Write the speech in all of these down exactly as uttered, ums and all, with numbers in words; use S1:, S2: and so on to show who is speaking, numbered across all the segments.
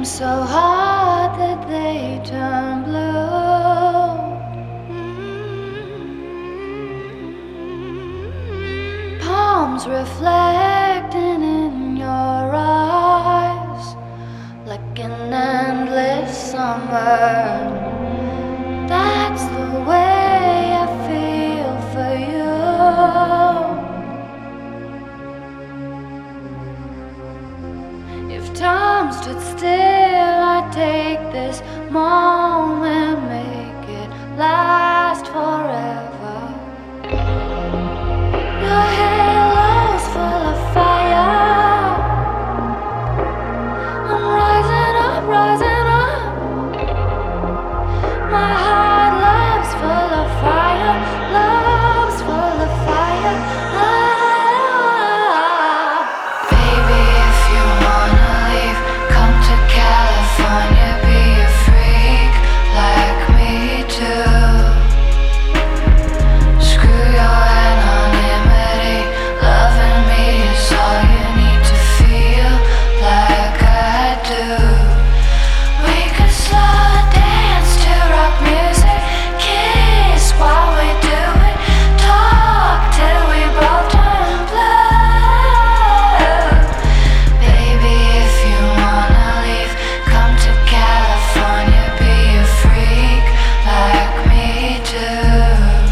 S1: so hot that they turn blue. Mm-hmm. Palms reflecting in your eyes like an endless summer. That's the way I feel for you. If time stood still, I'd take this moment, make it last forever. Your halo's full of fire. I'm rising up, rising up. My heart love's full of fire, love's full of fire. Ah. Baby, if you wanna leave, come to California, be a freak like me too. Screw your anonymity, loving me is all you need to feel like I do. We could slow dance to rock music, kiss while we do it, talk till we both turn blue. Baby, if you wanna leave, come to California, be a freak like me too.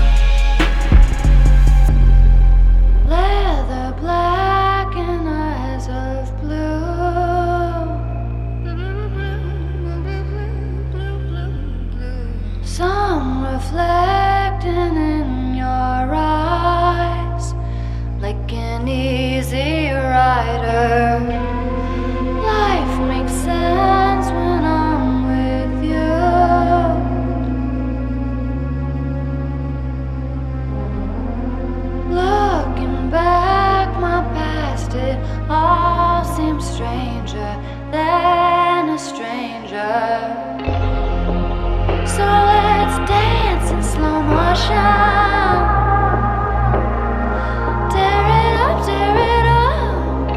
S1: Leather black and eyes of blue. Sun reflecting in your eyes like an easy rider. Life makes sense when I'm with you. Looking back, my past, it all seems stranger than a stranger. So let's dance in slow motion. Tear it up, tear it up.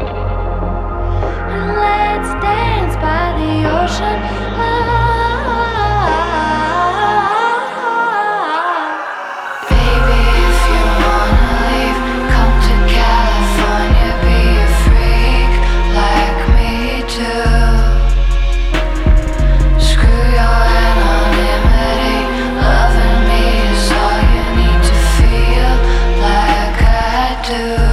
S1: And let's dance by the ocean. Ah. Baby, if you wanna leave, come to California, be a freak like me too. Screw your anonymity, loving me is all you need to feel like I do.